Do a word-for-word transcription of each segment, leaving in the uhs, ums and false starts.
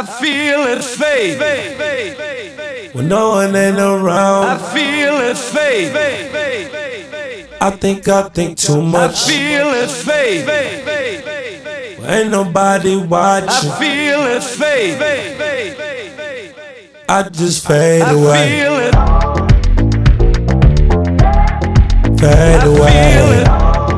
I feel it fade. When no one ain't around, I feel it fade. I think I think too I much. feel it fade. Ain't nobody I watching. feel it fade. I just fade I away, feel it. fade I feel away, it.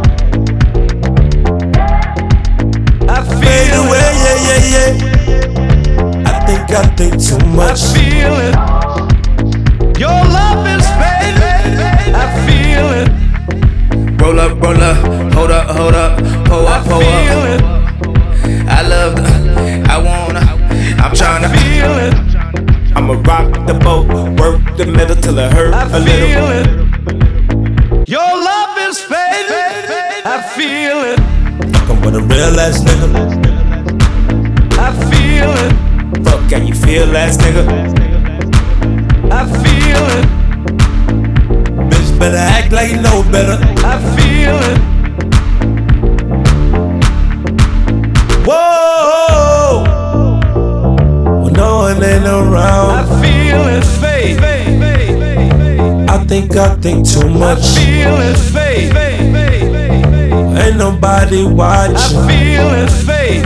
I fade feel away. it. Yeah, yeah, yeah. I think I think too I much. feel it. Your love is fading. I feel it. Roll up, roll up, hold up, hold up, pull I up, pull feel up. it. I love the, I wanna, I'm tryna. Feel it. I'ma rock the boat, work the middle till it hurt I a little. feel it. Your love is fading. I feel it. Fuckin' with a real ass nigga. I feel it. Fuck, can you feel ass nigga? I feel it. Bitch better act like you know better. I feel it. Whoa, when no one ain't I around, feel it fade. I think I think too I much. feel it fade. Ain't nobody I watching. feel it fade.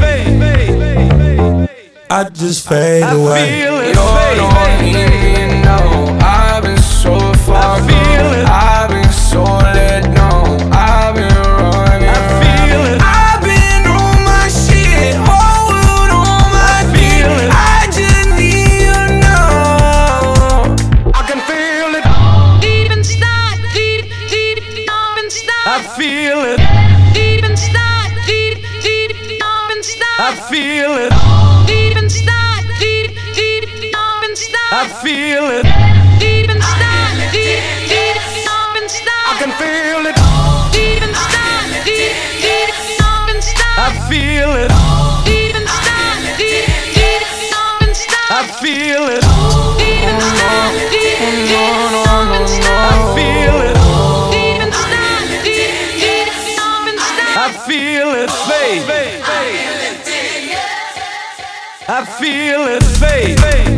I just fade I away. feel it You don't fade. even know. I've been so far I feel gone. it. I've been so let down. I've been running. I feel it. I've been on my shit. Whole world on my feel feet. it. I just need to know. I can feel it. Deep inside, deep, deep, deep inside. I feel it. Deep inside, deep, deep, deep inside. I feel it. Deep inside, deep, deep, deep inside. I feel it. Deep inside, deep, deep, deep inside. I can feel it. Deep inside, deep, deep, deep inside. I feel it. Deep inside, deep, deep, deep inside. I feel it. Deep inside, deep, deep, deep I inside. feel it. Deep inside, deep, deep, deep inside. I feel it fade. I feel it fade.